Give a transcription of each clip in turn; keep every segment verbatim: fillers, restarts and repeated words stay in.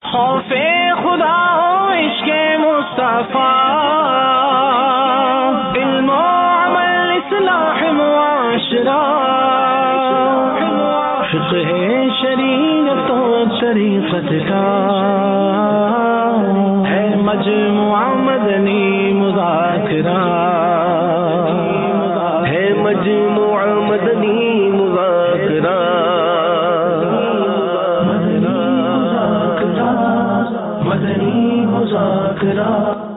خوف خدا ہو عشق مصطفیٰ، علم و عمل اصلاح معاشرہ، فقہ شریعت و طریقت کا ہے مجموعہ مدنی مذاکرہ، ہے مجموعہ مدنی مذاکرہ، مدنی مذاکرہ۔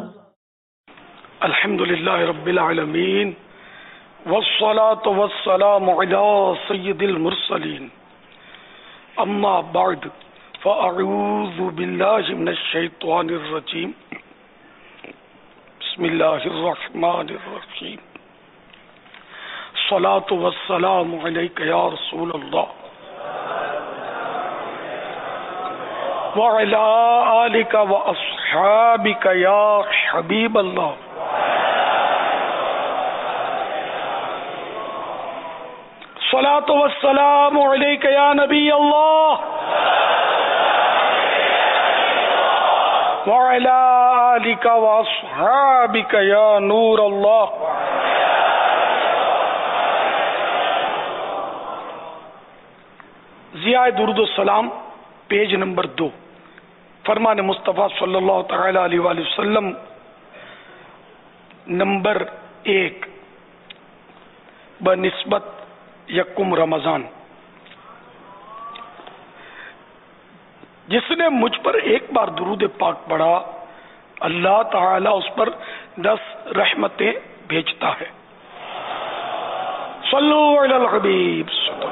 الحمد للہ رب العالمین، والصلاة والسلام علی سید المرسلین، اما بعد فاعوذ باللہ من الشیطان الرجیم، بسم اللہ الرحمن الرحیم، الصلاة والسلام علیک یا رسول اللہ وعلی آلک واصحابک یا حبیب اللہ۔ الصلاة والسلام علیک یا نبی اللہ وعلی آلک واصحابک یا نور اللہ۔ ضیاء درود السلام، پیج نمبر دو، فرمان مصطفیٰ صلی اللہ تعالی علیہ وآلہ وسلم نمبر ایک، بنسبت یکم رمضان۔ جس نے مجھ پر ایک بار درود پاک پڑھا، اللہ تعالی اس پر دس رحمتیں بھیجتا ہے۔ صلو علی الحبیب۔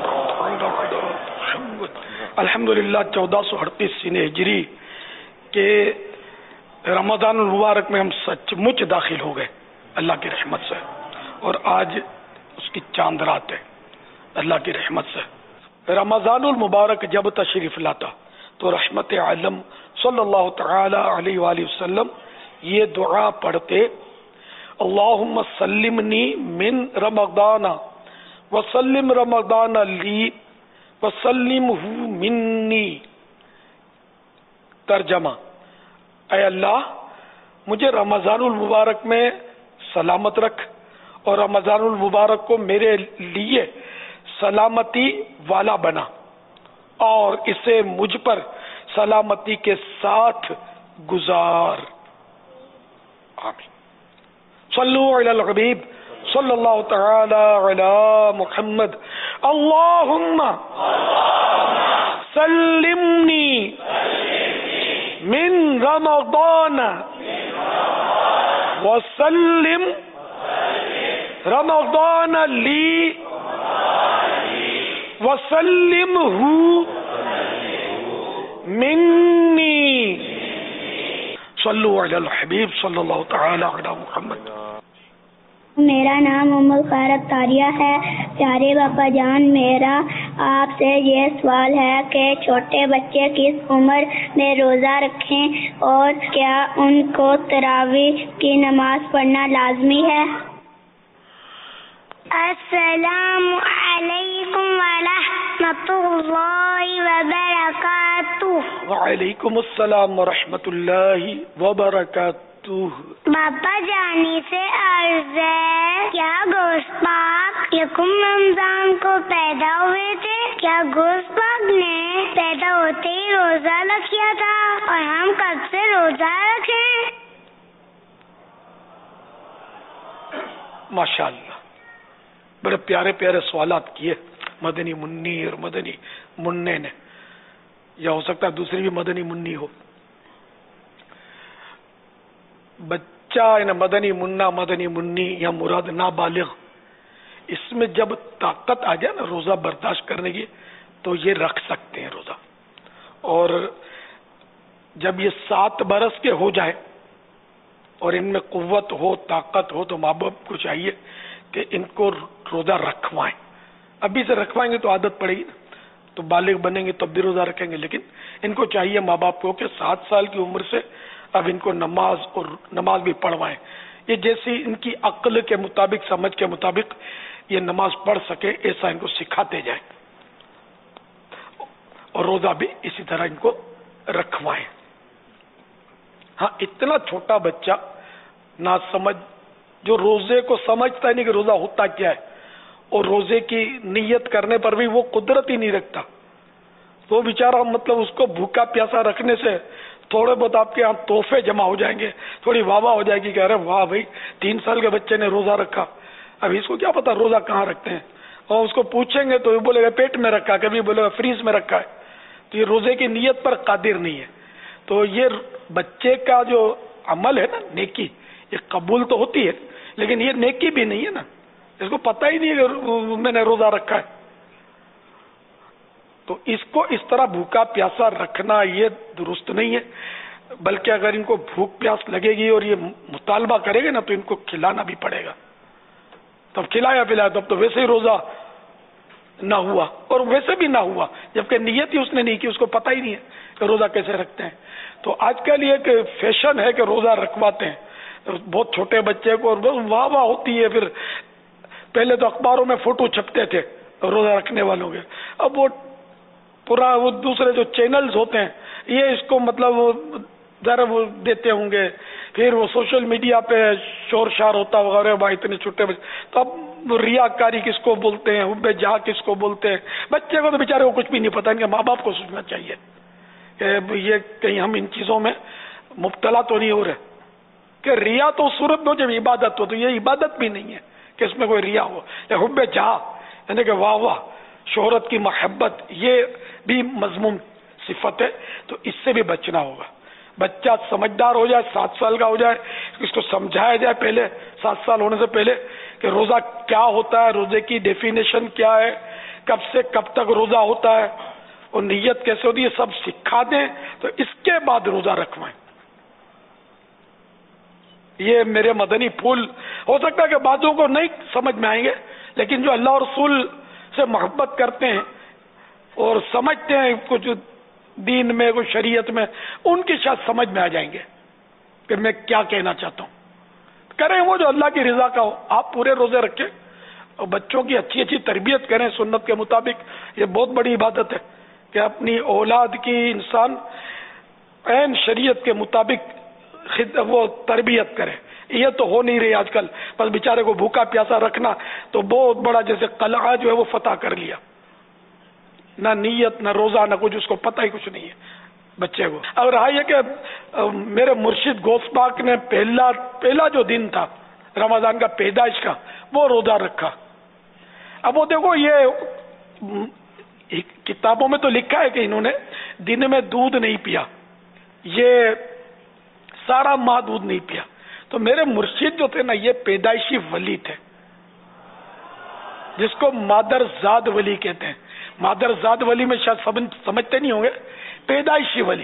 الحمدللہ چودہ سو اڑتیس سن ہجری کے رمضان المبارک میں ہم سچ مچ داخل ہو گئے اللہ کی رحمت سے، اور آج اس کی چاند رات ہے اللہ کی رحمت سے۔ رمضان المبارک جب تشریف لاتا تو رحمت عالم صلی اللہ تعالی علیہ وآلہ وسلم یہ دعا پڑھتے، اللہم سلمنی من رمضان وسلم رمضان لی وسلمہ منی۔ ترجمہ، اے اللہ مجھے رمضان المبارک میں سلامت رکھ اور رمضان المبارک کو میرے لیے سلامتی والا بنا، اور اسے مجھ پر سلامتی کے ساتھ گزار۔ آمین۔ صلو علی الحبیب صلی اللہ تعالی علی محمد۔ اللہم سلمنی من رمضان وسلم رمضان لی وسلمہ منی۔ صلو علی الحبیب صلی اللہ تعالی علی محمد۔ میرا نام ام الخیرات طاریہ ہے۔ پیارے باپا جان، میرا آپ سے یہ سوال ہے کہ چھوٹے بچے کس عمر میں روزہ رکھیں اور کیا ان کو تراویح کی نماز پڑھنا لازمی ہے؟ السلام علیکم ورحمۃ اللہ وبرکاتہ۔ وعلیکم السلام ورحمۃ اللہ وبرکاتہ۔ باپا جانی سے عرض ہے، کیا گوشت پاک یکم رمضان کو پیدا ہوئے تھے؟ کیا گوشت پاک نے پیدا ہوتے ہی روزہ رکھا تھا اور ہم کب سے روزہ رکھیں؟ ماشاء اللہ، بڑے پیارے پیارے سوالات کیے مدنی منی اور مدنی مننے نے، یا ہو سکتا ہے دوسری بھی مدنی منی ہو۔ بچہ یعنی مدنی منا مدنی منی یا مراد نابالغ، اس میں جب طاقت آ جائے نا روزہ برداشت کرنے کی تو یہ رکھ سکتے ہیں روزہ، اور جب یہ سات برس کے ہو جائے اور ان میں قوت ہو طاقت ہو تو ماں باپ کو چاہیے کہ ان کو روزہ رکھوائیں۔ ابھی سے رکھوائیں گے تو عادت پڑے گی نا، تو بالغ بنیں گے تب بھی روزہ رکھیں گے، لیکن ان کو چاہیے ماں باپ کو کہ سات سال کی عمر سے اب ان کو نماز اور نماز بھی پڑھوائیں، یہ جیسی ان کی عقل کے مطابق سمجھ کے مطابق یہ نماز پڑھ سکے ایسا ان کو سکھاتے جائیں، اور روزہ بھی اسی طرح ان کو رکھوائیں۔ ہاں اتنا چھوٹا بچہ نہ سمجھ، جو روزے کو سمجھتا ہی نہیں کہ روزہ ہوتا کیا ہے، اور روزے کی نیت کرنے پر بھی وہ قدرت ہی نہیں رکھتا، وہ بیچارہ مطلب اس کو بھوکا پیاسا رکھنے سے تھوڑے بہت آپ کے یہاں تحفے جمع ہو جائیں گے، تھوڑی واہ واہ ہو جائے گی کہ ارے واہ بھائی تین سال کے بچے نے روزہ رکھا. اب اس کو کیا پتا روزہ کہاں رکھتے ہیں، اور اس کو پوچھیں گے تو یہ بولے گا پیٹ میں رکھا، کبھی بولے گا فریز میں رکھا ہے. تو یہ روزے کی نیت پر قادر نہیں ہے. تو یہ بچے کا جو عمل ہے نا نیکی، یہ قبول تو ہوتی ہے لیکن یہ نیکی بھی نہیں ہے نا، اس کو پتہ ہی نہیں ہے کہ میں نے روزہ رکھا ہے. تو اس کو اس طرح بھوکا پیاسا رکھنا یہ درست نہیں ہے، بلکہ اگر ان کو بھوک پیاس لگے گی اور یہ مطالبہ کرے گے نا تو ان کو کھلانا بھی پڑے گا. تب کھلایا پلایا تب تو ویسے ہی روزہ نہ ہوا، اور ویسے بھی نہ ہوا جبکہ نیت ہی اس نے نہیں کی، اس کو پتہ ہی نہیں ہے کہ روزہ کیسے رکھتے ہیں. تو آج کل یہ کہ فیشن ہے کہ روزہ رکھواتے ہیں بہت چھوٹے بچے کو، اور واہ واہ ہوتی ہے. پھر پہلے تو اخباروں میں فوٹو چھپتے تھے روزہ رکھنے والوں کے، اب وہ پورا وہ دوسرے جو چینلز ہوتے ہیں یہ اس کو مطلب ذرا وہ دیتے ہوں گے، پھر وہ سوشل میڈیا پہ شور شار ہوتا وغیرہ بھائی اتنے چھوٹے بچے. تو اب ریاکاری کس کو بولتے ہیں، حب جہاں کس کو بولتے ہیں. بچے کو تو بیچارے کو کچھ بھی نہیں پتا، ان کے ماں باپ کو سوچنا چاہیے کہ یہ کہیں ہم ان چیزوں میں مبتلا تو نہیں ہو رہے. کہ ریا تو صورت میں جب عبادت ہو تو یہ عبادت بھی نہیں ہے کہ اس میں کوئی ریا ہو. یا حب جہاں یعنی کہ واہ واہ شہرت کی محبت، یہ بھی مذموم صفت ہے. تو اس سے بھی بچنا ہوگا. بچہ سمجھدار ہو جائے، سات سال کا ہو جائے، اس کو سمجھایا جائے پہلے سات سال ہونے سے پہلے کہ روزہ کیا ہوتا ہے، روزے کی ڈیفینیشن کیا ہے، کب سے کب تک روزہ ہوتا ہے اور نیت کیسے ہوتی ہے، سب سکھا دیں تو اس کے بعد روزہ رکھوائیں. یہ میرے مدنی پھول ہو سکتا ہے کہ بعضوں کو نہیں سمجھ میں آئیں گے، لیکن جو اللہ اور رسول سے محبت کرتے ہیں اور سمجھتے ہیں کچھ دین میں کچھ شریعت میں، ان کی شاید سمجھ میں آ جائیں گے کہ میں کیا کہنا چاہتا ہوں. کریں وہ جو اللہ کی رضا کا ہو. آپ پورے روزے رکھیں اور بچوں کی اچھی اچھی تربیت کریں سنت کے مطابق. یہ بہت بڑی عبادت ہے کہ اپنی اولاد کی انسان عین شریعت کے مطابق وہ تربیت کرے. یہ تو ہو نہیں رہی آج کل، بس بیچارے کو بھوکا پیاسا رکھنا تو بہت بڑا جیسے قلعہ جو ہے وہ فتح کر لیا. نہ نیت نہ روزہ نہ کچھ، اس کو پتہ ہی کچھ نہیں ہے بچے کو. اور رہا یہ کہ میرے مرشد غوث پاک نے پہلا پہلا جو دن تھا رمضان کا پیدائش کا وہ روزہ رکھا. اب وہ دیکھو یہ کتابوں میں تو لکھا ہے کہ انہوں نے دن میں دودھ نہیں پیا، یہ سارا ماہ دودھ نہیں پیا. تو میرے مرشد جو تھے نا یہ پیدائشی ولی تھے جس کو مادر زاد ولی کہتے ہیں. مادر زاد ولی میں شاید سمجھتے نہیں ہوں گے، پیدائشی ولی.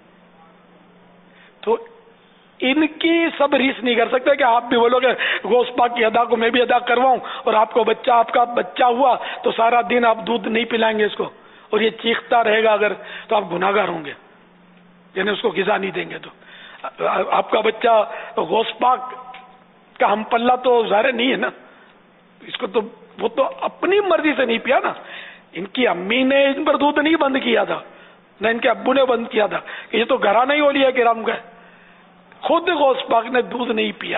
تو ان کی سب ریس نہیں کر سکتے کہ آپ بھی بولو گے غوث پاک کی ادا کو میں بھی ادا کرواؤں اور آپ کو بچہ آپ کا بچہ ہوا تو سارا دن آپ دودھ نہیں پلائیں گے اس کو اور یہ چیختا رہے گا اگر، تو آپ گناہگار ہوں گے، یعنی اس کو غذا نہیں دیں گے. تو آپ کا بچہ غوث پاک کا ہم پلہ تو ظاہر نہیں ہے نا، اس کو تو وہ تو اپنی مرضی سے نہیں پیا نا. ان کی امی نے ان پر دودھ نہیں بند کیا تھا، نہ ان کے ابو نے بند کیا تھا کہ یہ تو گھرانہ ہی اولیاء کرام کا ہے. خود غوث پاک نے دودھ نہیں پیا.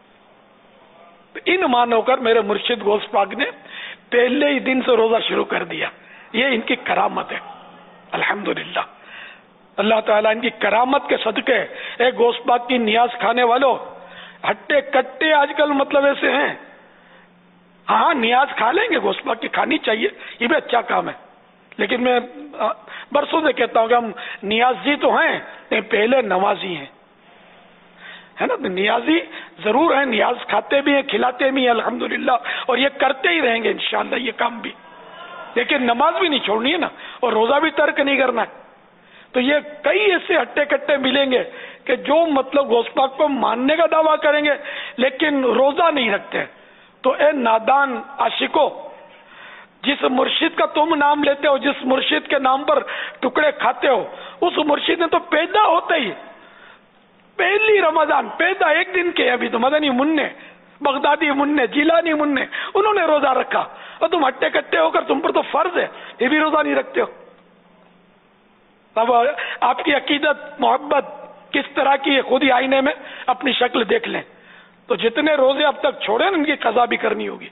ان مانو کر میرے مرشد غوث پاک نے پہلے ہی دن سے روزہ شروع کر دیا. یہ ان کی کرامت ہے الحمدللہ. اللہ تعالیٰ ان کی کرامت کے صدقے اے غوث پاک کی نیاز کھانے والوں، ہٹے کٹے آج کل مطلب ایسے ہیں. ہاں نیاز کھا لیں گے، غوث پاک کی کھانی چاہیے، یہ بھی اچھا کام ہے. لیکن میں برسوں سے کہتا ہوں کہ ہم نیازی تو ہیں لیکن پہلے نوازی ہیں، ہے نا. نیازی ضرور ہیں، نیاز کھاتے بھی ہیں کھلاتے بھی ہیں الحمدللہ، اور یہ کرتے ہی رہیں گے انشاءاللہ یہ کام بھی. لیکن نماز بھی نہیں چھوڑنی ہے نا، اور روزہ بھی ترک نہیں کرنا ہے. تو یہ کئی ایسے ہٹے کٹے ملیں گے کہ جو مطلب غوث پاک کو ماننے کا دعویٰ کریں گے لیکن روزہ نہیں رکھتے. تو اے نادان عاشقو، جس مرشد کا تم نام لیتے ہو، جس مرشد کے نام پر ٹکڑے کھاتے ہو، اس مرشد نے تو پیدا ہوتے ہی پہلی رمضان پیدا ایک دن کے ابھی تو مدنی منع، بغدادی منع، جیلانی منع، انہوں نے روزہ رکھا اور تم ہٹے کٹے ہو کر تم پر تو فرض ہے یہ بھی روزہ نہیں رکھتے ہو. اب آپ کی عقیدت محبت کس طرح کی ہے خود ہی آئینے میں اپنی شکل دیکھ لیں. تو جتنے روزے اب تک چھوڑے ان کی قضا بھی کرنی ہوگی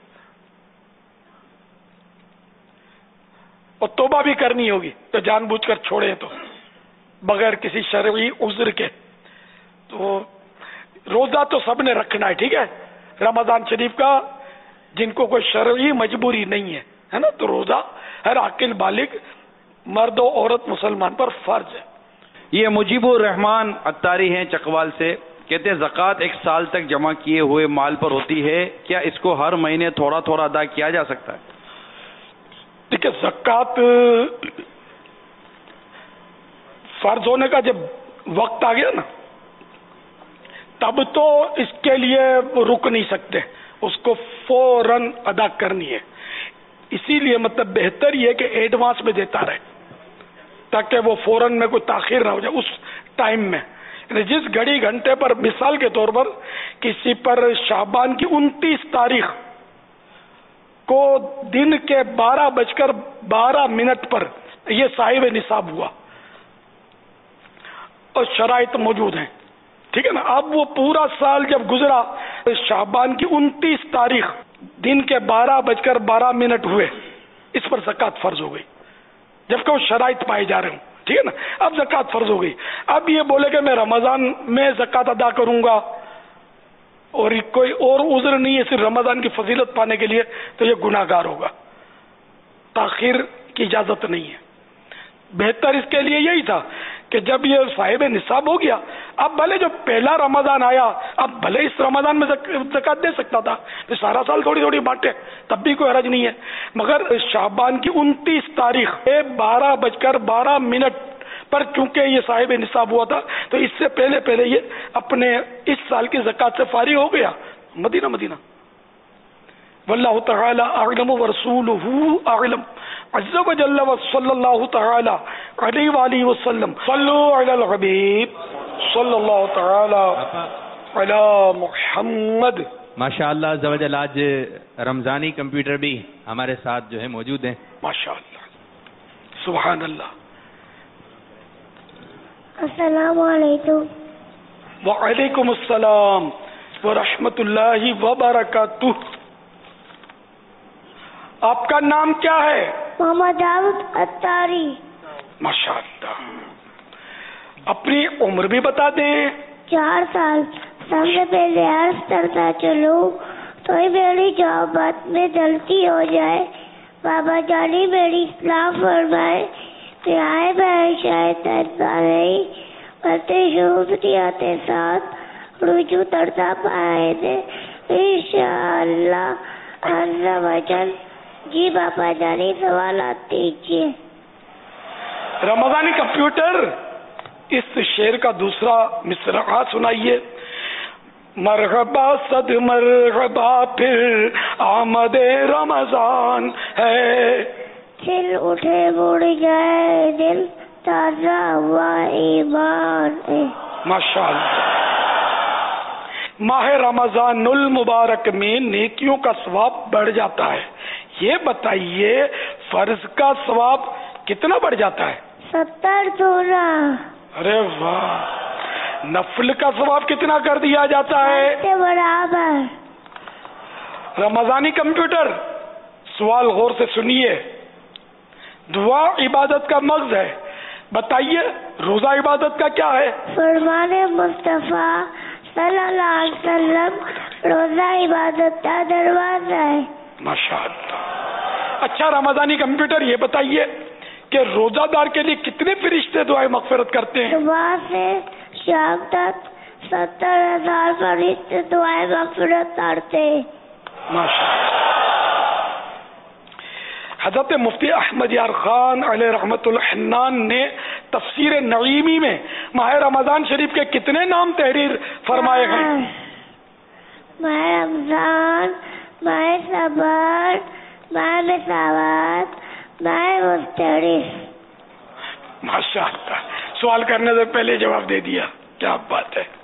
اور توبہ بھی کرنی ہوگی تو جان بوجھ کر چھوڑے تو بغیر کسی شرعی عذر کے. تو روزہ تو سب نے رکھنا ہے, ٹھیک ہے, رمضان شریف کا, جن کو کوئی شرعی مجبوری نہیں ہے, ہے نا, تو روزہ ہر عاقل بالغ مرد و عورت مسلمان پر فرض ہے. یہ مجیب الرحمان عطاری ہیں چکوال سے, کہتے ہیں زکوٰۃ ایک سال تک جمع کیے ہوئے مال پر ہوتی ہے, کیا اس کو ہر مہینے تھوڑا تھوڑا ادا کیا جا سکتا ہے؟ دیکھیے زکوٰۃ فرض ہونے کا جب وقت آ گیا نا تب تو اس کے لیے رک نہیں سکتے, اس کو فوراً ادا کرنی ہے. اسی لیے مطلب بہتر یہ کہ ایڈوانس میں دیتا رہے تاکہ وہ فوراً میں کوئی تاخیر نہ ہو جائے اس ٹائم میں. جس گھڑی گھنٹے پر, مثال کے طور پر کسی پر شعبان کی انتیس تاریخ کو دن کے بارہ بج کر بارہ منٹ پر یہ صاحب نصاب ہوا اور شرائط موجود ہیں, ٹھیک ہے نا. اب وہ پورا سال جب گزرا, شعبان کی انتیس تاریخ دن کے بارہ بج کر بارہ منٹ ہوئے, اس پر زکوٰۃ فرض ہو گئی جبکہ وہ شرائط پائے جا رہے ہوں, ٹھیک ہے نا. اب زکوٰۃ فرض ہو گئی. اب یہ بولے کہ میں رمضان میں زکوٰۃ ادا کروں گا اور کوئی اور عذر نہیں ہے صرف رمضان کی فضیلت پانے کے لیے, تو یہ گناہ گار ہوگا, تاخیر کی اجازت نہیں ہے. بہتر اس کے لیے یہی تھا کہ جب یہ صاحب نصاب ہو گیا, اب بھلے جو پہلا رمضان آیا, اب بھلے اس رمضان میں زکوٰۃ دے سکتا تھا, تو سارا سال تھوڑی تھوڑی بانٹے تب بھی کوئی حرج نہیں ہے, مگر شعبان کی انتیس تاریخ بارہ بج کر بارہ منٹ پر چونکہ یہ صاحب نصاب ہوا تھا, تو اس سے پہلے پہلے یہ اپنے اس سال کی زکوٰۃ سے فارغ ہو گیا. مدینہ مدینہ واللہ تعالی اعلم ورسولہ اعلم عز وجل وصلی اللہ تعالی علیہ وآلہ وسلم. صلوا علی الحبیب صلی اللہ تعالی علی محمد. ماشاء اللہ عز و جل آج رمضانی کمپیوٹر بھی ہمارے ساتھ جو ہے موجود ہیں. ماشاء اللہ, سبحان اللہ. السلام علیکم. وعلیکم السلام ورحمۃ اللہ وبرکاتہ. آپ کا نام کیا ہے؟ محمد داؤد عطاری. ماشاء اللہ. اپنی عمر بھی بتا دیں. چار سال. سب سے پہلے عرض کرتا چلو تو ہی میری جوابات میں غلطی ہو جائے. بابا جانی میری اصلاح فرمائے. آئے میں شاید ایسا نہیں بلتے شوبتی آتے ساتھ رجوع ترتا پائے تھے انشاءاللہ عز و جل. جی بابا جانی سوالات دیجیے. رمضانی کمپیوٹر اس شعر کا دوسرا مصرعہ سنائیے. مرحبا صد مرحبا پھر آمد رمضان ہے, پھر اٹھے مڑ جائے دل تازہ ہوا ایمان ہے. ماشاء اللہ. ماہ رمضان المبارک میں نیکیوں کا ثواب بڑھ جاتا ہے. یہ بتائیے فرض کا ثواب کتنا بڑھ جاتا ہے؟ ستر گنا. ارے واہ. نفل کا ثواب کتنا کر دیا جاتا ہے؟ برابر. رمضانی کمپیوٹر سوال غور سے سنیے. دعا عبادت کا مغز ہے, بتائیے روزہ عبادت کا کیا ہے؟ فرمان مصطفیٰ صلی اللہ علیہ وسلم روزہ عبادت کا دروازہ ہے. ماشاء اللہ. اچھا رمضانی کمپیوٹر یہ بتائیے کہ روزہ دار کے لیے کتنے فرشتے دعائیں مغفرت کرتے ہیں؟ صبح سے شام تک ستر ہزار فرشتے دعائیں مغفرت کرتے ہیں. ماشاء اللہ. حضرت مفتی احمد یار خان علیہ رحمت الحنان نے تفسیر نعیمی میں ماہ رمضان شریف کے کتنے نام تحریر فرمائے ہیں؟ ماہ رمضان, ماہ صبر, ماہ مساوات, ماہ مستعرف. ماشاء اللہ. سوال کرنے سے پہلے جواب دے دیا, کیا بات ہے.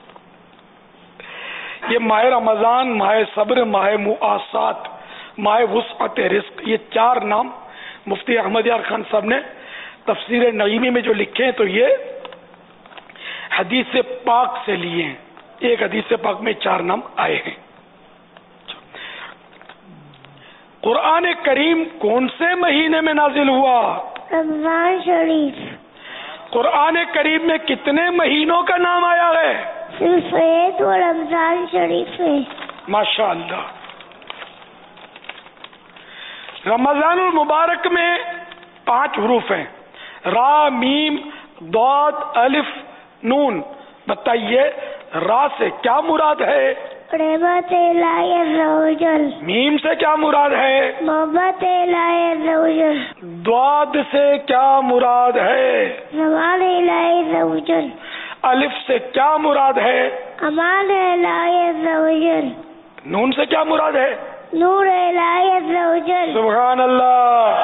یہ ماہ رمضان, ماہ صبر, ماہ مؤاسات, ماہ وسعت رزق, یہ چار نام مفتی احمد یار خان صاحب نے تفسیر نعیمی میں جو لکھے ہیں, تو یہ حدیث پاک سے لیے ہیں. ایک حدیث پاک میں چار نام آئے ہیں. قرآن کریم کون سے مہینے میں نازل ہوا؟ رمضان شریف. قرآن کریم میں کتنے مہینوں کا نام آیا ہے؟ صرف ایک وہ رمضان شریف ہے. ماشاء اللہ. رمضان المبارک میں پانچ حروف ہیں، را، میم، ضاد، الف، نون. بتائیے را سے کیا مراد ہے؟ رحمت الہی عز و جل. میم سے کیا مراد ہے؟ محبت الہی عز و جل. ضاد سے کیا مراد ہے؟ زمان الہی عز و جل. الف سے کیا مراد ہے؟ امان الہی عز و جل. نون سے کیا مراد ہے؟ نور الہی عز و جل. سبحان اللہ.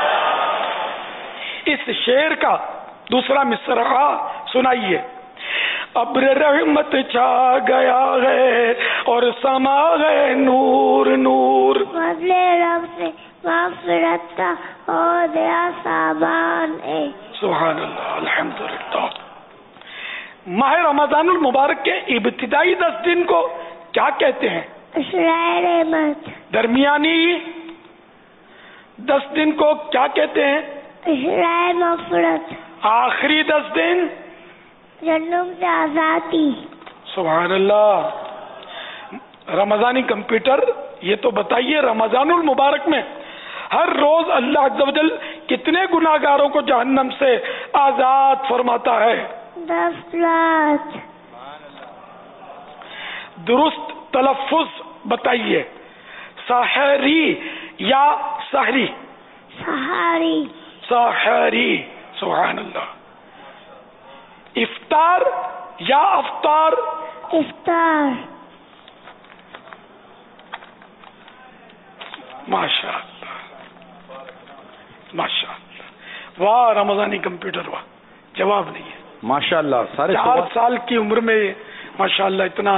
اس شعر کا دوسرا مصرعہ سنائیے. ابر رحمت چھا گیا ہے اور سما ہے نور نور. فضل رب سے مغفرت کا ہو دیا سامان ہے. سبحان اللہ. الحمدللہ. ماہ رمضان المبارک کے ابتدائی دس دن کو کیا کہتے ہیں؟ عشرۂ رحمت. درمیانی دس دن کو کیا کہتے ہیں؟ عشرۂ مغفرت. آخری دس دن جنم سے آزادی. سبحان اللہ. رمضانی کمپیوٹر یہ تو بتائیے رمضان المبارک میں ہر روز اللہ عز و جل کتنے گناہ گاروں کو جہنم سے آزاد فرماتا ہے؟ دس لاکھ. درست تلفظ بتائیے. سحری یا سحری؟ سحری. سحری. سبحان اللہ. افطار یا افطار؟ افطار. ماشاء اللہ. ماشاء اللہ. واہ رمضانی کمپیوٹر واہ. جواب نہیں ہے. ماشاء اللہ. سارے چار سال کی عمر میں ماشاء اللہ اتنا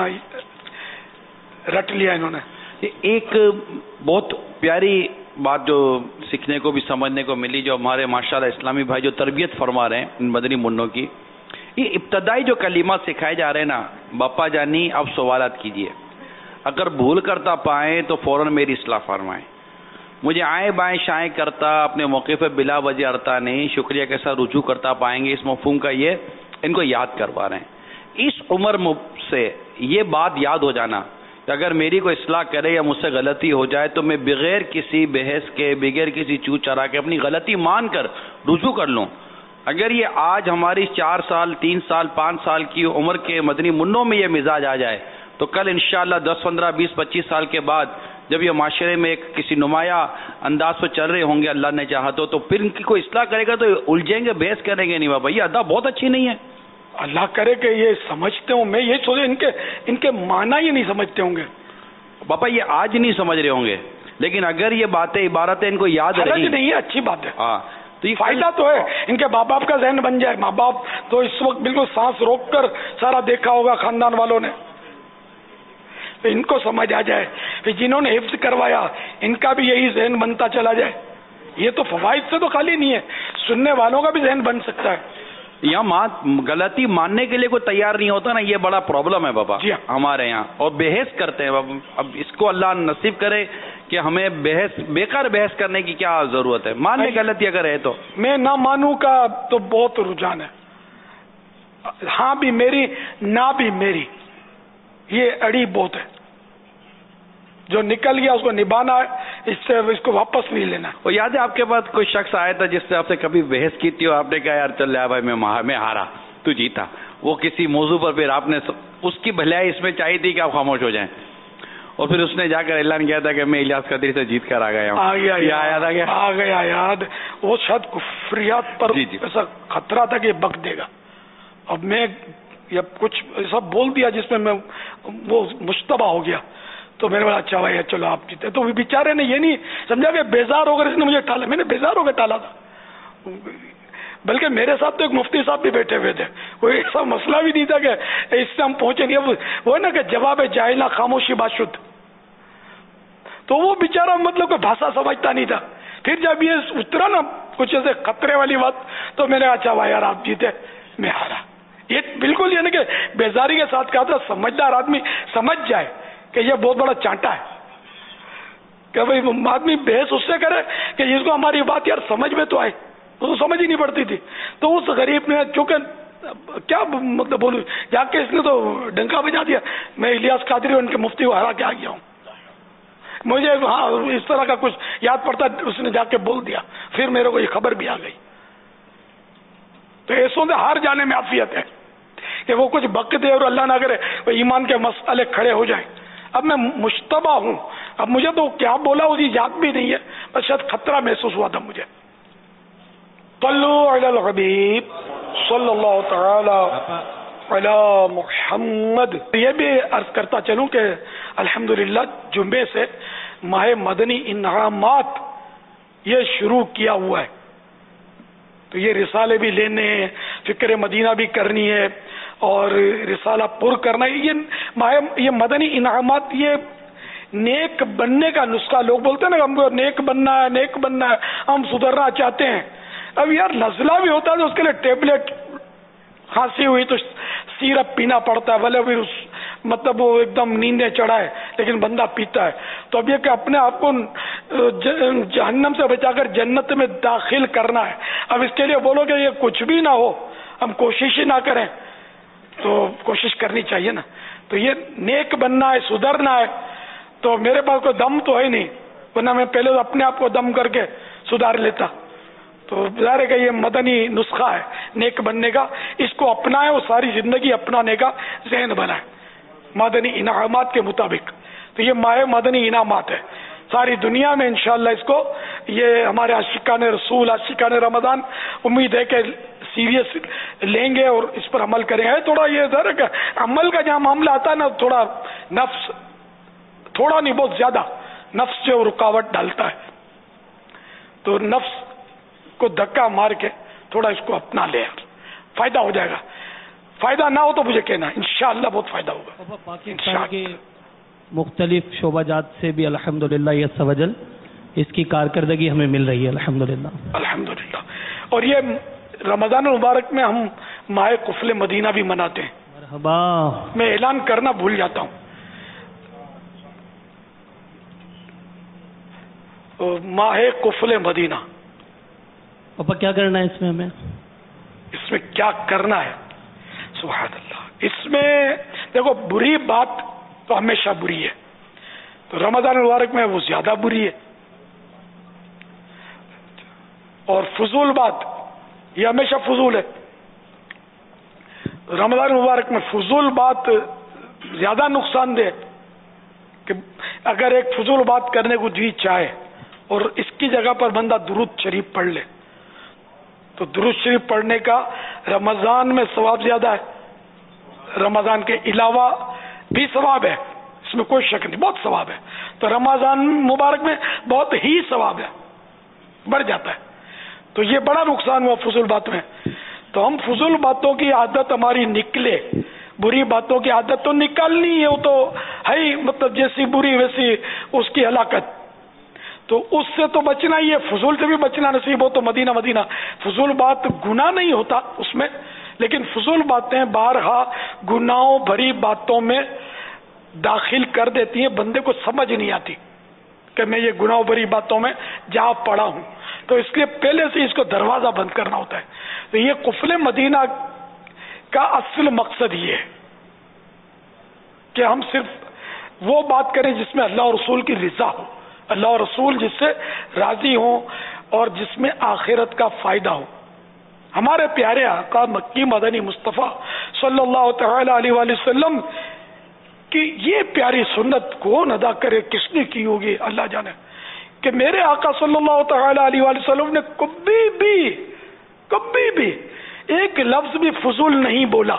رٹ لیا انہوں نے. ایک بہت پیاری بات جو سیکھنے کو بھی سمجھنے کو ملی، جو ہمارے ماشاءاللہ اسلامی بھائی جو تربیت فرما رہے ہیں ان مدنی منوں کی، یہ ابتدائی جو کلمات سکھائے جا رہے ہیں نا، باپا جانی اب سوالات کیجئے، اگر بھول کرتا پائیں تو فوراً میری اصلاح فرمائیں. مجھے آئیں بائیں شائیں کرتا اپنے موقع پہ بلا وجہ ارتا نہیں، شکریہ کے ساتھ رجوع کرتا پائیں گے. اس مفہوم کا یہ ان کو یاد کروا رہے ہیں. اس عمر سے یہ بات یاد ہو جانا کہ اگر میری کوئی اصلاح کرے یا مجھ سے غلطی ہو جائے تو میں بغیر کسی بحث کے، بغیر کسی چو چرا کے اپنی غلطی مان کر رجوع کر لوں. اگر یہ آج ہماری چار سال تین سال پانچ سال کی عمر کے مدنی منوں میں یہ مزاج آ جائے تو کل انشاءاللہ دس پندرہ بیس پچیس سال کے بعد جب یہ معاشرے میں ایک کسی نمایاں انداز پہ چل رہے ہوں گے اللہ نے چاہا تو تو پھر ان کی کوئی اصلاح کرے گا تو الجھیں گے، بحث کریں گے نہیں. بابا یہ ادا بہت اچھی نہیں ہے. اللہ کرے کہ یہ سمجھتے ہوں. میں یہ سوچے ان کے ان کے معنی ہی نہیں سمجھتے ہوں گے. باپا یہ آج نہیں سمجھ رہے ہوں گے لیکن اگر یہ باتیں عبارتیں ان کو یاد رہی نہیں ہے اچھی بات ہے. ہاں تو یہ فائدہ تو ہے. ان کے ماں باپ کا ذہن بن جائے. ماں باپ تو اس وقت بالکل سانس روک کر سارا دیکھا ہوگا خاندان والوں نے، ان کو سمجھ آ جائے. پھر جنہوں نے حفظ کروایا ان کا بھی یہی ذہن بنتا چلا جائے. یہ تو فوائد سے تو خالی نہیں ہے، سننے والوں کا بھی ذہن بن سکتا ہے. یہاں ماں غلطی ماننے کے لیے کوئی تیار نہیں ہوتا نا، یہ بڑا پرابلم ہے بابا جی ہمارے یہاں. اور بحث کرتے ہیں بابا. اب اس کو اللہ نصیب کرے کہ ہمیں بحث بیکار بحث کرنے کی کیا ضرورت ہے. مان لیں غلطی اگر ہے تو. میں نہ مانوں کا تو بہت رجحان ہے. ہاں بھی میری نہ بھی میری، یہ اڑی بہت ہے. جو نکل گیا اس کو نبھانا ہے، اس سے اس کو واپس نہیں لینا. وہ یاد ہے آپ کے پاس کوئی شخص آیا تھا جس سے آپ سے کبھی بحث کی تھی اور آپ نے کہا یار چل رہا بھائی میں میں ہارا تو جیتا. وہ کسی موضوع پر پھر آپ نے اس کی بھلائی اس میں چاہیے تھی کہ آپ خاموش ہو جائیں اور پھر اس نے جا کر اعلان کیا تھا کہ میں الیاس قدری سے جیت کر آ گیا ہوں. آ گیا آیا تھا کیا؟ آ گیا یاد. وہ شاید کفریات پر جی جی. ایسا خطرہ تھا کہ بک دے گا. اب میں یا کچھ ایسا بول دیا جس میں میں وہ مشتبہ ہو گیا تو میں نے بولا اچھا بھائی چلو آپ جیتے. تو بیچارے نے یہ نہیں سمجھا کہ بیزار ہو کر اس نے مجھے ٹالا. میں نے بیزار ہو کے ٹالا تھا، بلکہ میرے ساتھ تو ایک مفتی صاحب بھی بیٹھے ہوئے تھے. کوئی ایسا مسئلہ بھی نہیں تھا کہ اس سے ہم پہنچے نہیں. وہ ہے نا کہ جواب جاہلہ خاموشی باشد. تو وہ بیچارہ مطلب کہ بھاشا سمجھتا نہیں تھا. پھر جب یہ اترا نا کچھ ایسے خطرے والی بات تو میں نے اچھا بھائی یار آپ جیتے میں ہارا. یہ بالکل یہ نہیں کہ بیزاری کے ساتھ کہا تھا، سمجھدار آدمی سمجھ جائے کہ یہ بہت بڑا چانٹا ہے، کہ بھائی آدمی بحث اس سے کرے کہ جس کو ہماری بات یار سمجھ میں تو آئے، تو سمجھ ہی نہیں پڑتی تھی. تو اس غریب نے چونکہ کیا مطلب بولوں، جا کے اس نے تو ڈنکا بجا دیا، میں الیاس قادری ان کے مفتی کو ہرا کے آ گیا ہوں. مجھے ہاں اس طرح کا کچھ یاد پڑتا، اس نے جا کے بول دیا، پھر میرے کو یہ خبر بھی آ گئی. تو ایسوں سے ہار جانے میں عافیت ہے کہ وہ کچھ بک دے اور اللہ نہ کرے وہ ایمان کے مسئلے کھڑے ہو جائیں. اب میں مشتبہ ہوں، اب مجھے تو کیا بولا اس کی یاد بھی نہیں ہے، بس شاید خطرہ محسوس ہوا تھا مجھے. صلو علی الحبیب صلی اللہ تعالی علی محمد. یہ بھی عرض کرتا چلوں کہ الحمدللہ جمعے سے ماہ مدنی انعامات یہ شروع کیا ہوا ہے. تو یہ رسالے بھی لینے ہیں، فکر مدینہ بھی کرنی ہے اور رسالہ پر کرنا ہے. یہ ماہ یہ مدنی انعامات یہ نیک بننے کا نسخہ. لوگ بولتے ہیں نا ہم کو نیک بننا ہے، نیک بننا ہے، ہم سدھرنا چاہتے ہیں. اب یار نزلہ بھی ہوتا ہے تو اس کے لیے ٹیبلٹ، کھانسی ہوئی تو سیرپ پینا پڑتا ہے، بھلے بھی اس مطلب وہ ایک دم نیندیں چڑھائے لیکن بندہ پیتا ہے. تو اب یہ کہ اپنے آپ کو جہنم سے بچا کر جنت میں داخل کرنا ہے. اب اس کے لیے بولو کہ یہ کچھ بھی نہ ہو، ہم کوشش ہی نہ کریں، تو کوشش کرنی چاہیے نا. تو یہ نیک بننا ہے، سدھرنا ہے. تو میرے پاس کوئی دم تو ہے نہیں، ورنہ میں پہلے اپنے آپ کو دم کر کے سدھار لیتا. تو ظاہر ہے کہ یہ مدنی نسخہ ہے نیک بننے کا، اس کو اپنائے اور ساری زندگی اپنانے کا ذہن بنائے مدنی انعامات کے مطابق. تو یہ ماہ مدنی انعامات ہے ساری دنیا میں انشاءاللہ. اس کو یہ ہمارے عاشقان رسول، عاشقان رمضان امید ہے کہ سیریس لیں گے اور اس پر عمل کریں گے. تھوڑا یہ ذرا کہ عمل کا جہاں معاملہ آتا ہے نا، تھوڑا نفس، تھوڑا نہیں بہت زیادہ نفس جو رکاوٹ ڈالتا ہے. تو نفس کو دھکا مار کے تھوڑا اس کو اپنا لے، فائدہ ہو جائے گا. فائدہ نہ ہو تو مجھے کہنا، انشاءاللہ بہت فائدہ ہوگا. پاکستان کے مختلف شعبہ جات سے بھی الحمدللہ یہ سوجل اس کی کارکردگی ہمیں مل رہی ہے الحمدللہ الحمدللہ. اور یہ رمضان المبارک میں ہم ماہ قفل مدینہ بھی مناتے ہیں. مرحبا. میں اعلان کرنا بھول جاتا ہوں، ماہ قفل مدینہ. پاپا کیا کرنا ہے اس میں ہمیں؟ اس میں کیا کرنا ہے؟ سبحان اللہ. اس میں دیکھو بری بات تو ہمیشہ بری ہے، تو رمضان المبارک میں وہ زیادہ بری ہے. اور فضول بات یہ ہمیشہ فضول ہے. رمضان المبارک میں فضول بات زیادہ نقصان دہ، کہ اگر ایک فضول بات کرنے کو جی چاہے اور اس کی جگہ پر بندہ درود شریف پڑھ لے تو درود شریف پڑھنے کا رمضان میں ثواب زیادہ ہے، رمضان کے علاوہ بھی ثواب ہے، اس میں کوئی شک نہیں، بہت ثواب ہے. تو رمضان مبارک میں بہت ہی ثواب ہے، بڑھ جاتا ہے. تو یہ بڑا نقصان ہوا فضول بات میں. تو ہم فضول باتوں کی عادت ہماری نکلے، بری باتوں کی عادت تو نکالنی ہے، وہ تو ہے ہی، مطلب جیسی بری ویسی اس کی ہلاکت. تو اس سے تو بچنا ہی ہے، فضول سے بھی بچنا نصیب ہو تو مدینہ مدینہ. فضول بات گناہ نہیں ہوتا اس میں، لیکن فضول باتیں بارہا گناہوں بھری باتوں میں داخل کر دیتی ہیں، بندے کو سمجھ نہیں آتی کہ میں یہ گناہوں بھری باتوں میں جا پڑا ہوں. تو اس لیے پہلے سے اس کو دروازہ بند کرنا ہوتا ہے. تو یہ قفل مدینہ کا اصل مقصد یہ ہے کہ ہم صرف وہ بات کریں جس میں اللہ اور رسول کی رضا ہو، اللہ اور رسول جس سے راضی ہوں اور جس میں آخرت کا فائدہ ہو. ہمارے پیارے آقا مکی مدنی مصطفیٰ صلی اللہ تعالی علیہ وآلہ وسلم کی یہ پیاری سنت کون ادا کرے، کس نے کی ہوگی اللہ جانے، کہ میرے آقا صلی اللہ تعالی علیہ وآلہ وسلم نے کبھی بھی کبھی بھی ایک لفظ بھی فضول نہیں بولا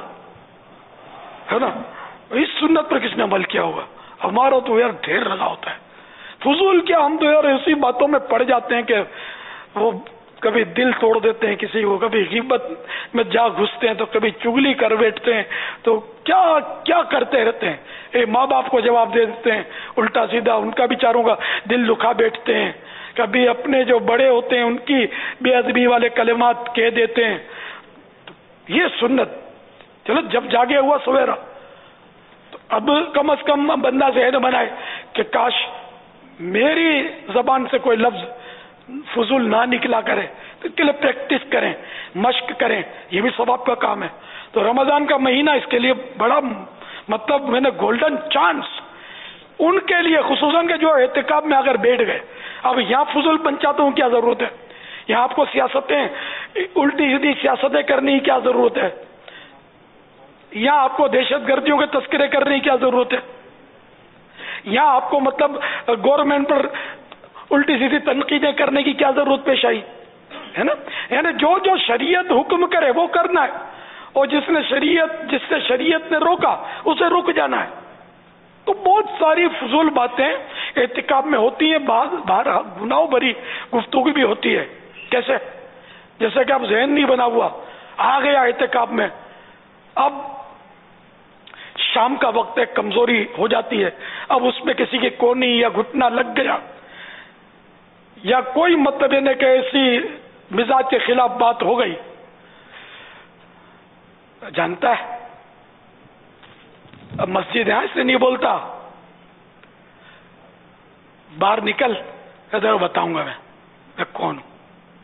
ہے نا. اس سنت پر کس نے عمل کیا ہوگا؟ ہمارا تو یار ڈھیر لگا ہوتا ہے. فضول کیا، ہم تو یار اسی باتوں میں پڑ جاتے ہیں کہ وہ کبھی دل توڑ دیتے ہیں کسی کو، کبھی غیبت میں جا گھستے ہیں، تو کبھی چگلی کر بیٹھتے ہیں، تو کیا کیا کرتے رہتے ہیں. اے ماں باپ کو جواب دے دیتے ہیں الٹا سیدھا، ان کا بیچاروں کا دل دکھا بیٹھتے ہیں. کبھی اپنے جو بڑے ہوتے ہیں ان کی بے ادبی والے کلمات کہہ دیتے ہیں. یہ سنت چلو جب جاگے ہوا سویرا تو اب کم از کم بندہ ذہن بنائے کہ کاش میری زبان سے کوئی لفظ فضول نہ نکلا کرے، تو اس کے لیے پریکٹس کریں، مشق کریں، یہ بھی ثواب کا کام ہے. تو رمضان کا مہینہ اس کے لیے بڑا مطلب میں نے گولڈن چانس ان کے لیے، خصوصاً کہ جو اعتکاف میں اگر بیٹھ گئے. اب یہاں فضول پنچاتوں کی کیا ضرورت ہے؟ یہاں آپ کو سیاستیں الٹی سیدھی سیاستیں کرنے کی کیا ضرورت ہے؟ یہاں آپ کو دہشت گردیوں کے تذکرے کرنے کی کیا ضرورت ہے؟ یہاں آپ کو مطلب گورنمنٹ پر الٹی سیدھی تنقیدیں کرنے کی کیا ضرورت پیش آئی ہے نا؟ یعنی جو جو شریعت حکم کرے وہ کرنا ہے، اور جس نے شریعت جس سے شریعت نے روکا اسے رک جانا ہے. تو بہت ساری فضول باتیں اعتکاف میں ہوتی ہیں، بعض باہر گناہوں بھری گفتگو بھی ہوتی ہے. کیسے؟ جیسے کہ اب ذہن نہیں بنا ہوا، آ گیا اعتکاف میں، اب شام کا وقت ہے، کمزوری ہو جاتی ہے، اب اس میں کسی کی کونی یا گھٹنا لگ گیا یا کوئی مطلب نہیں کہ ایسی مزاج کے خلاف بات ہو گئی. جانتا ہے اب مسجد ہے اس سے نہیں بولتا، باہر نکل ادھر بتاؤں گا میں میں کون ہوں.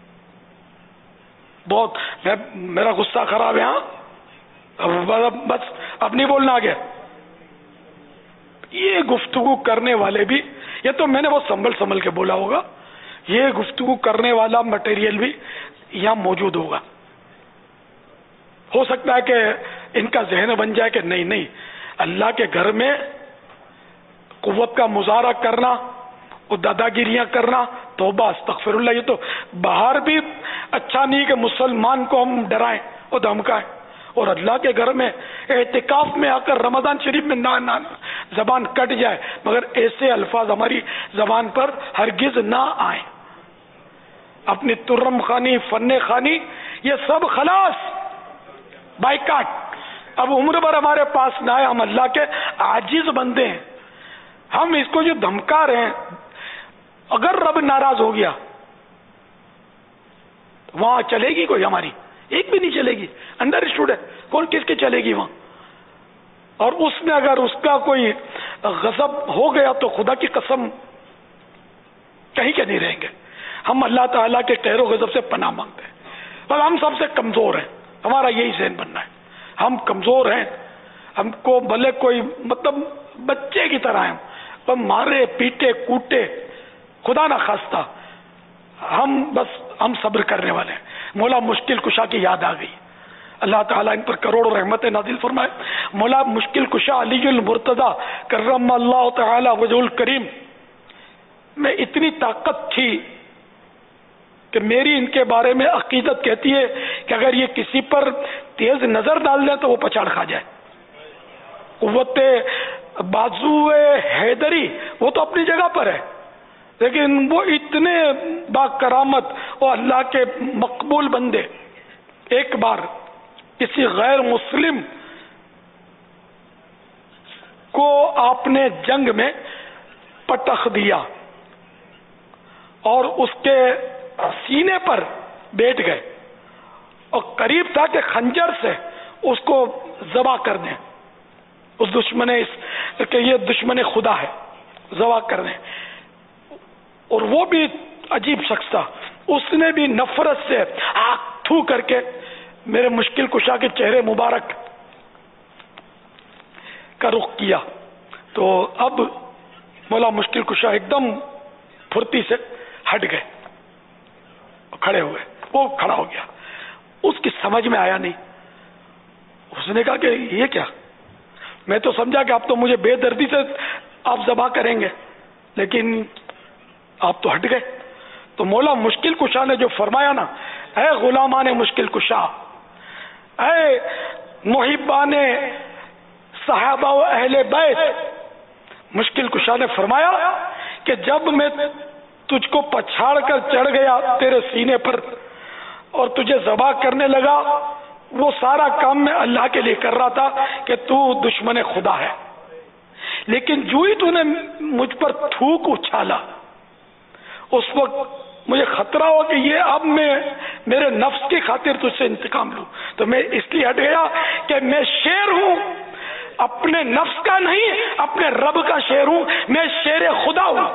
بہت میں میرا غصہ خراب ہے، ہاں بس اب نہیں بولنا آگے. یہ گفتگو کرنے والے بھی، یہ تو میں نے بہت سنبھل سنبھل کے بولا ہوگا، یہ گفتگو کرنے والا مٹیریل بھی یہاں موجود ہوگا. ہو سکتا ہے کہ ان کا ذہن بن جائے کہ نہیں نہیں اللہ کے گھر میں قوت کا مظاہرہ کرنا اور دادا گیریاں کرنا، توبہ استغفر اللہ، یہ تو باہر بھی اچھا نہیں کہ مسلمان کو ہم ڈرائیں اور دھمکائیں، اور اللہ کے گھر میں اعتکاف میں آ کر رمضان شریف میں نہ نہ زبان کٹ جائے، مگر ایسے الفاظ ہماری زبان پر ہرگز نہ آئیں. اپنی ترم خانی، فن خانی، یہ سب خلاص، بائیکاٹ. اب عمر بھر ہمارے پاس نہ آئے، ہم اللہ کے عاجز بندے ہیں. ہم اس کو جو دھمکا رہے ہیں، اگر رب ناراض ہو گیا وہاں چلے گی کوئی؟ ہماری ایک بھی نہیں چلے گی. انڈر اسٹوڈ ہے، کون کس کے چلے گی وہاں؟ اور اس میں اگر اس کا کوئی غضب ہو گیا تو خدا کی قسم کہیں کے نہیں رہیں گے. ہم اللہ تعالیٰ کے قہر و غضب سے پناہ مانگتے ہیں. پر ہم سب سے کمزور ہیں، ہمارا یہی ذہن بننا ہے. ہم کمزور ہیں، ہم کو بھلے کوئی مطلب بچے کی طرح ہیں، پر مارے پیٹے کوٹے خدا نہ خواستہ، ہم بس ہم صبر کرنے والے ہیں. مولا مشکل کشا کی یاد آ گئی، اللہ تعالیٰ ان پر کروڑوں رحمت نازل فرمائے. مولا مشکل کشا علی المرتضی کرم اللہ تعالی وجہ الکریم میں اتنی طاقت تھی کہ میری ان کے بارے میں عقیدت کہتی ہے کہ اگر یہ کسی پر تیز نظر ڈال دیں تو وہ پچاڑ کھا جائے. قوت بازو حیدری وہ تو اپنی جگہ پر ہے، لیکن وہ اتنے با کرامت اور اللہ کے مقبول بندے. ایک بار کسی غیر مسلم کو آپ نے جنگ میں پٹخ دیا اور اس کے سینے پر بیٹھ گئے، اور قریب تھا کہ خنجر سے اس کو ذبح کر دیں. اس دشمن اس کہ یہ دشمن خدا ہے، ذبح کر دیں. اور وہ بھی عجیب شخص تھا، اس نے بھی نفرت سے آنکھ تھو کر کے میرے مشکل کشا کے چہرے مبارک کا رخ کیا. تو اب مولا مشکل کشا ایک دم پھرتی سے ہٹ گئے، کھڑے ہوئے. وہ کھڑا ہو گیا، اس کی سمجھ میں آیا نہیں. اس نے کہا کہ یہ کیا؟ میں تو سمجھا کہ آپ تو مجھے بے دردی سے آپ ذبح کریں گے، لیکن آپ تو ہٹ گئے. تو مولا مشکل کشا نے جو فرمایا نا، اے غلامان مشکل کشا، اے محبان صحابہ و اہل بیت، مشکل کشا نے فرمایا کہ جب میں تجھ کو پچھاڑ کر چڑھ گیا تیرے سینے پر اور تجھے ذبح کرنے لگا، وہ سارا کام میں اللہ کے لیے کر رہا تھا کہ تو دشمن خدا ہے. لیکن جو ہی تو نے مجھ پر تھوک اچھالا، اس وقت مجھے خطرہ ہو کہ یہ اب میں میرے نفس کی خاطر تجھ سے انتقام لوں، تو میں اس لیے ہٹ گیا کہ میں شیر ہوں، اپنے نفس کا نہیں، اپنے رب کا شیر ہوں، میں شیر خدا ہوں،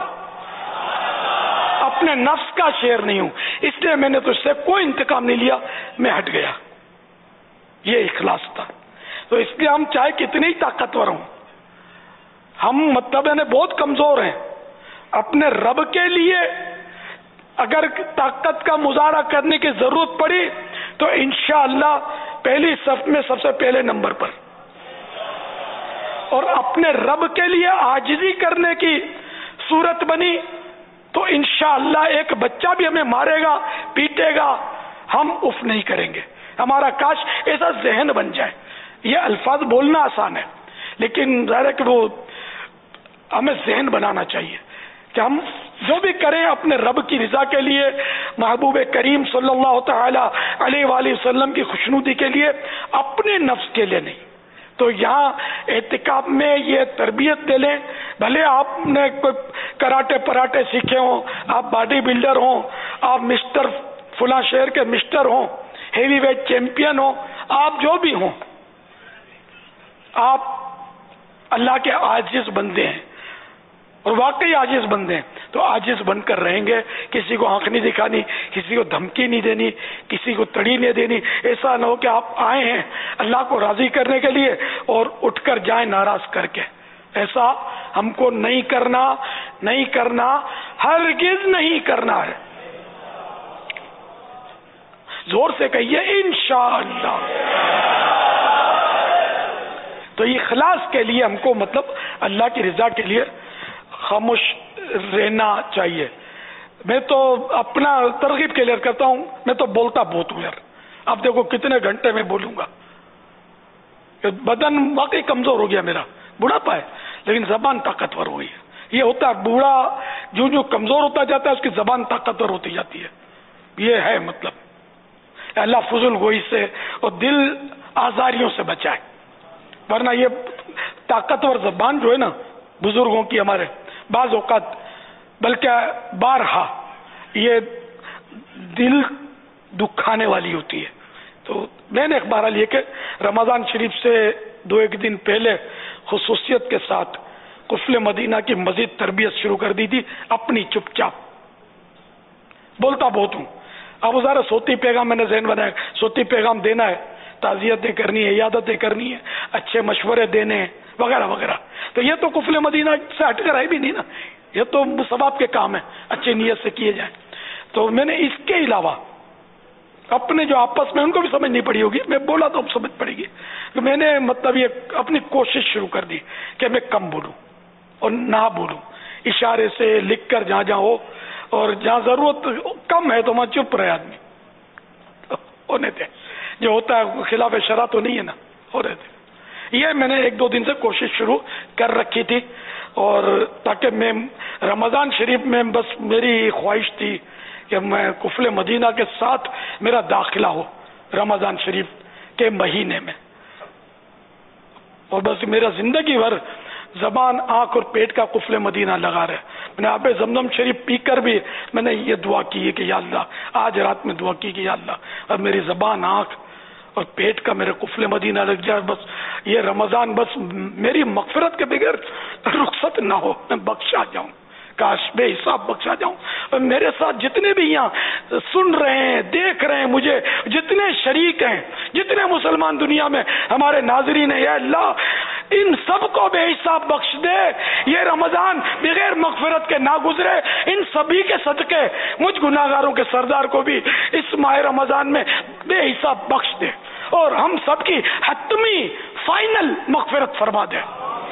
اپنے نفس کا شیر نہیں ہوں، اس لیے میں نے تجھ سے کوئی انتقام نہیں لیا، میں ہٹ گیا۔ یہ اخلاص تھا۔ تو اس لیے ہم چاہے کتنے ہی طاقتور ہوں، ہم مطلب یعنی بہت کمزور ہیں، اپنے رب کے لیے اگر طاقت کا مظاہرہ کرنے کی ضرورت پڑی تو انشاءاللہ پہلی صف میں سب سے پہلے نمبر پر، اور اپنے رب کے لیے عاجزی کرنے کی صورت بنی تو انشاءاللہ ایک بچہ بھی ہمیں مارے گا، پیٹے گا، ہم اف نہیں کریں گے۔ ہمارا کاش ایسا ذہن بن جائے۔ یہ الفاظ بولنا آسان ہے، لیکن ظاہر ہے کہ وہ ہمیں ذہن بنانا چاہیے کہ ہم جو بھی کریں اپنے رب کی رضا کے لیے، محبوب کریم صلی اللہ تعالی علیہ وآلہ وسلم کی خوشنودی کے لیے، اپنے نفس کے لیے نہیں۔ تو یہاں اعتکاف میں یہ تربیت دے لیں، بھلے آپ نے کوئی کراٹے پراٹے سیکھے ہوں، آپ باڈی بلڈر ہوں، آپ مسٹر فلاں شہر کے مسٹر ہوں، ہیوی ویٹ چیمپئن ہوں، آپ جو بھی ہوں، آپ اللہ کے عاجز بندے ہیں، اور واقعی عاجز بندے ہیں، تو عاجز بن کر رہیں گے۔ کسی کو آنکھ نہیں دکھانی، کسی کو دھمکی نہیں دینی، کسی کو تڑی نہیں دینی۔ ایسا نہ ہو کہ آپ آئے ہیں اللہ کو راضی کرنے کے لیے اور اٹھ کر جائیں ناراض کر کے۔ ایسا ہم کو نہیں کرنا، نہیں کرنا، ہرگز نہیں کرنا ہے۔ زور سے کہیے انشاءاللہ۔ تو یہ اخلاص کے لیے ہم کو مطلب اللہ کی رضا کے لیے خاموش رہنا چاہیے۔ میں تو اپنا ترغیب کلیئر کرتا ہوں، میں تو بولتا بہت ہوں یار، اب دیکھو کتنے گھنٹے میں بولوں گا۔ بدن واقعی کمزور ہو گیا میرا، بوڑھاپا ہے، لیکن زبان طاقتور ہو گئی ہے۔ یہ ہوتا ہے بوڑھا جو جو کمزور ہوتا جاتا ہے اس کی زبان طاقتور ہوتی جاتی ہے، یہ ہے مطلب۔ اللہ فضول گوئی سے اور دل آزاریوں سے بچائے، ورنہ یہ طاقتور زبان جو ہے نا بزرگوں کی، ہمارے بعض اوقات بلکہ بارہا یہ دل دکھانے والی ہوتی ہے۔ تو میں نے بہرحال یہ کہ رمضان شریف سے دو ایک دن پہلے خصوصیت کے ساتھ قفل مدینہ کی مزید تربیت شروع کر دی تھی، اپنی چپ چاپ، بولتا بہت ہوں۔ اب ذرا صوتی پیغام میں نے ذہن بنایا، صوتی پیغام دینا ہے، تعزیتیں کرنی ہے، عیادتیں کرنی ہے، اچھے مشورے دینے ہیں وغیرہ وغیرہ۔ تو یہ تو قفل مدینہ سے ہٹ کر آئی بھی نہیں نا، یہ تو ثواب کے کام ہیں، اچھی نیت سے کیے جائیں۔ تو میں نے اس کے علاوہ اپنے جو آپس میں ان کو بھی سمجھنی پڑی ہوگی، میں بولا تو سمجھ پڑے گی، تو میں نے مطلب یہ اپنی کوشش شروع کر دی کہ میں کم بولوں اور نہ بولوں، اشارے سے لکھ کر جہاں جہاں ہو، اور جہاں ضرورت کم ہے تو وہاں چپ رہے آدمی، ہونے تھے جو ہوتا ہے خلاف شرع تو نہیں ہے نا، ہو رہے تھے۔ یہ میں نے ایک دو دن سے کوشش شروع کر رکھی تھی، اور تاکہ میں رمضان شریف میں بس میری خواہش تھی کہ میں قفل مدینہ کے ساتھ میرا داخلہ ہو رمضان شریف کے مہینے میں، اور بس میرا زندگی بھر زبان، آنکھ اور پیٹ کا قفل مدینہ لگا رہے۔ میں نے آب زمزم شریف پی کر بھی میں نے یہ دعا کی ہے کہ یا اللہ، آج رات میں دعا کی کہ یا اللہ اور میری زبان، آنکھ اور پیٹ کا میرے قفل مدینہ لگ جائے، بس یہ رمضان بس میری مغفرت کے بغیر رخصت نہ ہو، میں بخشا جاؤں، کاش بے حساب بخشا جاؤں۔ اور میرے ساتھ جتنے بھی یہاں سن رہے ہیں، دیکھ رہے ہیں مجھے، جتنے شریک ہیں، جتنے مسلمان دنیا میں ہمارے ناظرین ہیں، یا اللہ ان سب کو بے حساب بخش دے، یہ رمضان بغیر مغفرت کے نہ گزرے، ان سبھی کے صدقے مجھ گناہگاروں کے سردار کو بھی اس ماہ رمضان میں بے حساب بخش دے، اور ہم سب کی حتمی فائنل مغفرت فرما دے،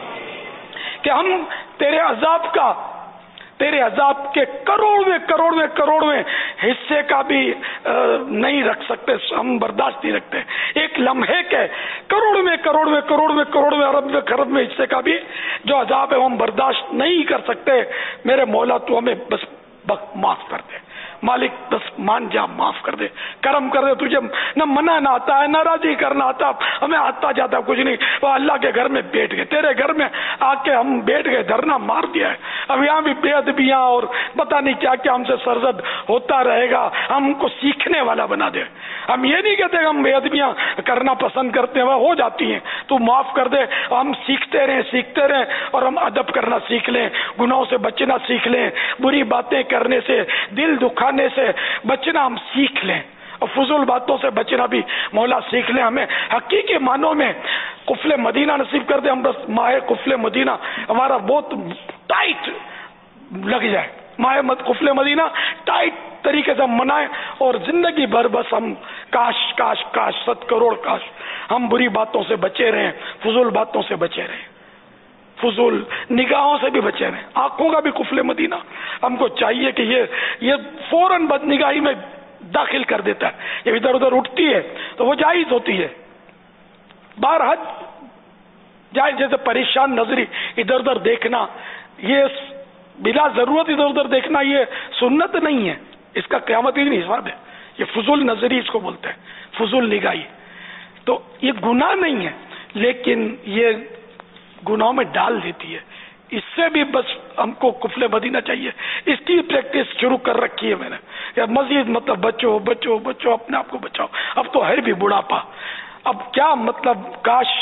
کہ ہم تیرے عذاب کا، تیرے عذاب کے کروڑویں کروڑویں کروڑویں حصے کا بھی نہیں رکھ سکتے، ہم برداشت نہیں رکھتے، ایک لمحے کے کروڑویں کروڑویں کروڑویں کروڑویں ارب میں خرب میں حصے کا بھی جو عذاب ہے ہم برداشت نہیں کر سکتے۔ میرے مولا تو ہمیں بس معاف کر دے، مالک بس مان جا، معاف کر دے، کرم کر دے، تجھے نہ منع نہ آتا ہے، نہ راضی کرنا آتا، ہمیں آتا جاتا کچھ نہیں، وہ اللہ کے گھر میں بیٹھ گئے، تیرے گھر میں آ کے ہم بیٹھ گئے، دھرنا مار دیا ہے، اب یہاں بھی بے ادبیاں اور پتہ نہیں کیا کیا ہم سے سرزد ہوتا رہے گا. ہم کو سیکھنے والا بنا دے. ہم یہ نہیں کہتے کہ ہم بے ادبیاں کرنا پسند کرتے ہیں, وہ ہو جاتی ہیں تو معاف کر دے. ہم سیکھتے رہیں سیکھتے رہیں اور ہم ادب کرنا سیکھ لیں, گناہوں سے بچنا سیکھ لیں, بری باتیں کرنے سے, دل دکھانے سے بچنا ہم سیکھ لیں, اور فضول باتوں سے بچنا بھی مولا سیکھ لیں. ہمیں حقیقی معنوں میں قفل مدینہ نصیب کر دے. ہم بس ماہ قفل مدینہ ہمارا بہت ٹائٹ لگ جائے, ماہ قفل مدینہ ٹائٹ طریقے سے ہم منائیں, اور زندگی بھر بس ہم کاش کاش کاش ست کروڑ کاش ہم بری باتوں سے بچے رہیں, فضول باتوں سے بچے رہیں, فضول نگاہوں سے بھی بچے رہیں. آنکھوں کا بھی قفل مدینہ ہم کو چاہیے کہ یہ یہ فوراً بد نگاہی میں داخل کر دیتا ہے. یہ ادھر ادھر اٹھتی ہے تو وہ جائز ہوتی ہے, بار حد جائز. جیسے پریشان نظری ادھر ادھر دیکھنا, یہ بلا ضرورت ادھر ادھر دیکھنا یہ سنت نہیں ہے, اس کا قیامت ہی نہیں حساب ہے. یہ فضول نظری اس کو بولتے ہیں, فضول نگاہی. تو یہ گناہ نہیں ہے لیکن یہ گناہوں میں ڈال دیتی ہے. اس سے بھی بس ہم کو قفل مدینہ چاہیے. اس کی پریکٹس شروع کر رکھی ہے میں نے, مزید مطلب بچو بچو بچو اپنے آپ کو بچاؤ. اب تو ہے بھی بڑھاپا, اب کیا مطلب کاش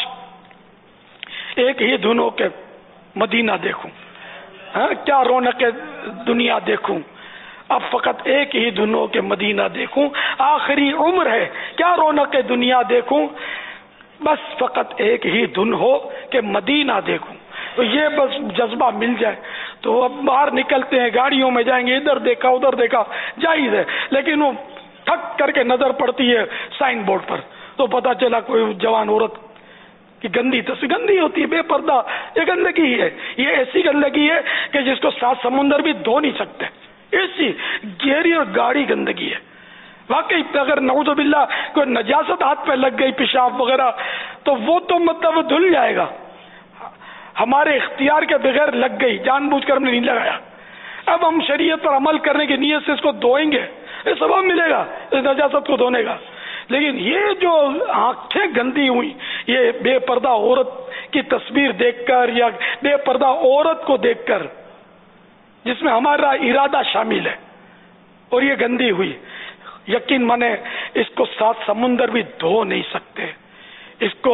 ایک ہی دھنوں کے مدینہ دیکھوں, ہاں کیا رونق دنیا دیکھوں, اب فقط ایک ہی دھنوں کے مدینہ دیکھوں. آخری عمر ہے کیا رونق دنیا دیکھوں, بس فقط ایک ہی دھن ہو کہ مدینہ دیکھوں. تو یہ بس جذبہ مل جائے تو اب باہر نکلتے ہیں, گاڑیوں میں جائیں گے, ادھر دیکھا ادھر دیکھا جائز ہے, لیکن وہ ٹھک کر کے نظر پڑتی ہے سائن بورڈ پر تو پتہ چلا کوئی جوان عورت کی گندی تصویر, گندی ہوتی ہے بے پردہ, یہ گندگی ہے. یہ ایسی گندگی ہے کہ جس کو سات سمندر بھی دھو نہیں سکتے, ایسی گہری اور گاڑی گندگی ہے. واقعی اگر نعوذ باللہ کوئی نجاست ہاتھ پہ لگ گئی, پیشاب وغیرہ, تو وہ تو مطلب دھل جائے گا. ہمارے اختیار کے بغیر لگ گئی, جان بوجھ کر ہم نے نہیں لگایا. اب ہم شریعت پر عمل کرنے کی نیت سے اس کو دھوئیں گے, یہ سبب ملے گا اس نجاست کو دھونے کا. لیکن یہ جو آنکھیں گندی ہوئی, یہ بے پردہ عورت کی تصویر دیکھ کر یا بے پردہ عورت کو دیکھ کر جس میں ہمارا ارادہ شامل ہے, اور یہ گندی ہوئی, یقین مانے اس کو سات سمندر بھی دھو نہیں سکتے. اس کو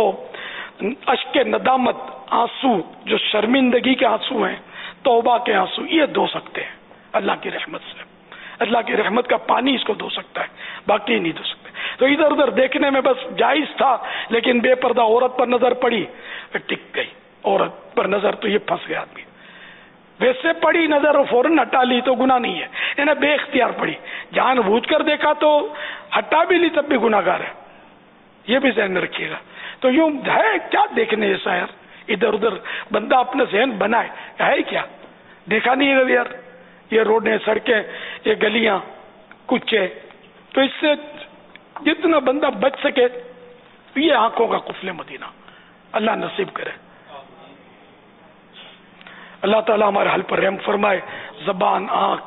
اشک ندامت, آنسو جو شرمندگی کے آنسو ہیں, توبہ کے آنسو, یہ دھو سکتے ہیں اللہ کی رحمت سے. اللہ کی رحمت کا پانی اس کو دھو سکتا ہے, باقی نہیں دھو سکتے. تو ادھر ادھر دیکھنے میں بس جائز تھا, لیکن بے پردہ عورت پر نظر پڑی, ٹک گئی عورت پر نظر تو یہ پھنس گیا آدمی. ویسے پڑی نظر اور فوراً ہٹا لی تو گناہ نہیں ہے, انہیں بے اختیار پڑی, جان بوجھ کر دیکھا تو ہٹا بھی لی تب بھی گناہ گار ہے. یہ بھی ذہن میں رکھیے گا. تو یوں ہے کیا دیکھنے جیسا یار, ادھر ادھر بندہ اپنا ذہن بنائے, ہے کیا دیکھا نہیں ہے یار, یہ روڈیں سڑکیں یہ گلیاں کچے. تو اس سے جتنا بندہ بچ سکے یہ آنکھوں کا قفل مدینہ اللہ نصیب کرے. اللہ تعالیٰ ہمارے حل پر رحم فرمائے. زبان, آنکھ,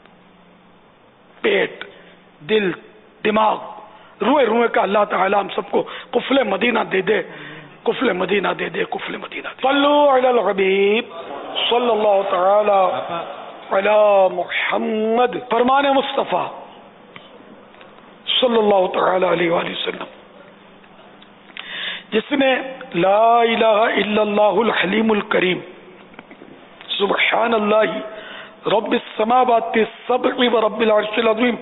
پیٹ, دل, دماغ, روئے روئے کا اللہ تعالیٰ ہم سب کو قفل مدینہ دے دے, قفل مدینہ دے دے, قفل مدینہ دے. صلو علی الحبیب صلی اللہ تعالی علی محمد. فرمان مصطفیٰ صلی اللہ تعالی علیہ وآلہ وسلم, جس نے لا الہ الا اللہ الحلیم الکریم سبحان اللہ رب السماوات السبع و رب العرش العظیم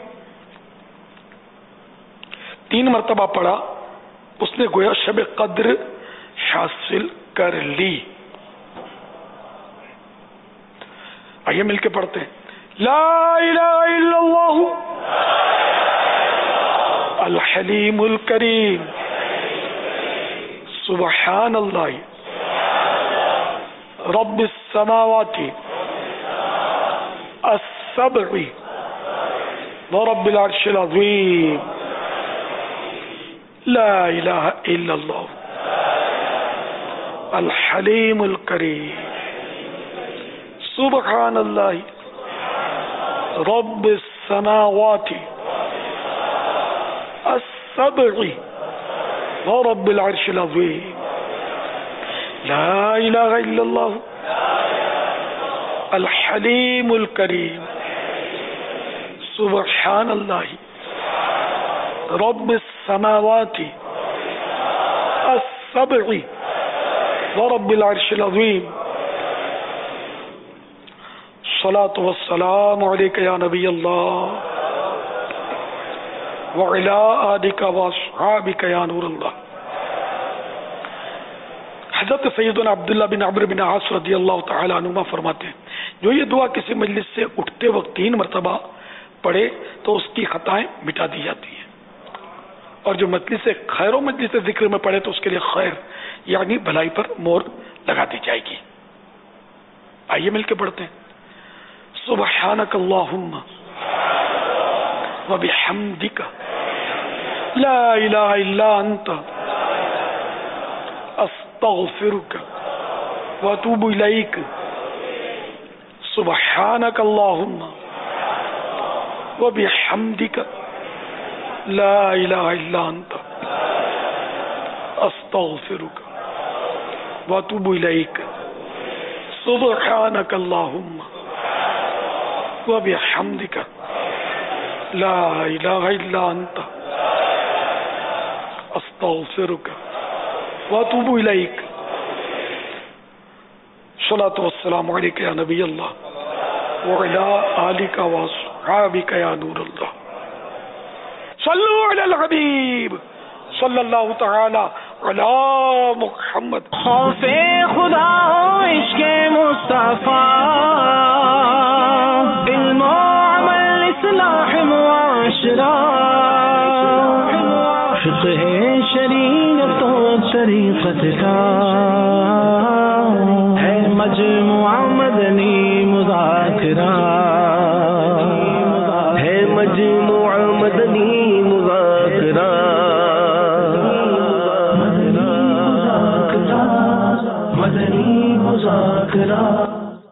تین مرتبہ پڑھا, اس نے گویا شب قدر حاصل کر لی. آئیے مل کے پڑھتے ہیں. لا الہ الا اللہ الحلیم الکریم سبحان اللہ رب السماوات السبع ورب العرش العظیم لا الہ الا اللہ الحلیم الکریم سبحان اللہ رب السماوات السبع ورب العرش العظیم لا الہ الا اللہ الحلیم الکریم سبحان اللہ رب السماوات السبع ورب العرش العظیم الصلاۃ والسلام علیک یا نبی اللہ وعلی آلک واصحابک یا نور اللہ. حضرت سیدنا عبداللہ بن عمرو بن عاص رضی اللہ تعالی عنہما فرماتے ہیں جو یہ دعا کسی مجلس سے اٹھتے وقت تین مرتبہ پڑھے تو اس کی خطائیں مٹا دی جاتی ہیں، اور جو مجلس سے خیر و مجلس سے ذکر میں پڑھے تو اس کے لیے خیر یعنی بھلائی پر مور لگا دی جائے گی. آئیے مل کے پڑھتے ہیں. سبحانک اللہم وبحمدک لا الہ الا انت استغفرک واتوب الیک. سبحانک اللہم وبحمدک لا الہ الا انت استغفرک واتوب الیک. سبحانک اللہم وبحمدک لا الہ الا انت استغفرک واتوب الیک. الصلاۃ والسلام علیک یا نبی اللہ وعلی آلک واصحابک یا نور اللہ. صلو علی الحبیب صلی اللہ تعالی علی محمد. خوف خدا ہو عشق مصطفیٰ علم و عمل اصلاح معاشرہ فقہ شریعت و طریقت کا ہے مجموعہ مدنی مذاکرہ ہے مجموعہ مدنی مذاکرہ مدنی مذاکرہ.